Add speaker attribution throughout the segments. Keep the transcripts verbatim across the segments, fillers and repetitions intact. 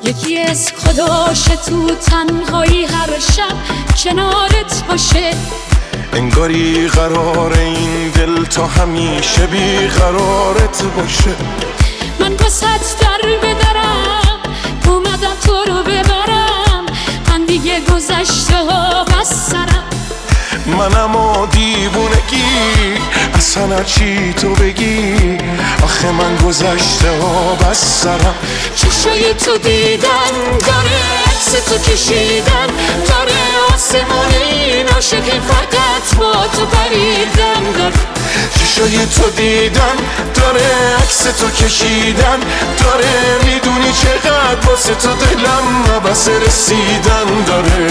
Speaker 1: یکی از خداشه تو تنهایی هر شب کنارت باشه.
Speaker 2: انگاری قرار این دل تا همیشه بی قرارت باشه.
Speaker 1: من واسط در بدرم اومدم تو رو ببرم، من دیگه گذشته ها بس سرم.
Speaker 2: منم و دیوونگی اصلا چی تو بگی، آخه من گذشته ها بس سرم.
Speaker 1: چشای تو دیدن داره، عکس تو کشیدن داره، آسمونی عاشقی فقط با تو پریدن داره.
Speaker 2: چشای تو دیدن داره، عکس تو کشیدن داره، میدونی چقدر واسه تو دلم نبس رسیدن داره.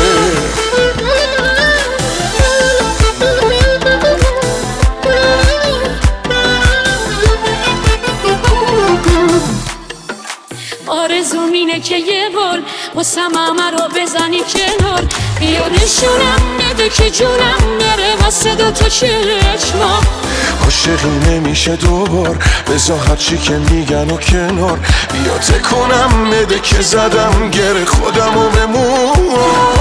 Speaker 1: آرزوم اینه که یه بار واسم همه رو بزنی کنار، بیا نشونم بده که جونم نره واسه دو تا چشما.
Speaker 2: عاشقی نمیشه دوبار، بذار هرچی که میگن و کنار، بیا تکونم بده که زدم گر خودم و بمون.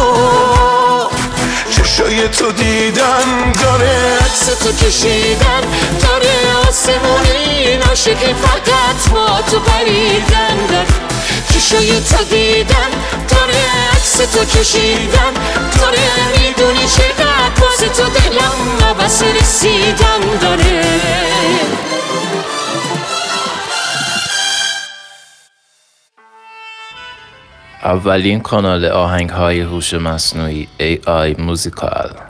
Speaker 2: چشای تو دیدن داره،
Speaker 1: عکس تو کشیدن داره، آسمونی عاشقی فقط با تو پریدن داره. چشای تو دیدن داره، عکس تو کشیدن داره، میدونی چقدر واسه تو دلم نبس رسیدن داره.
Speaker 3: اولین کانال آهنگ‌های هوش مصنوعی ای آی موزیکال.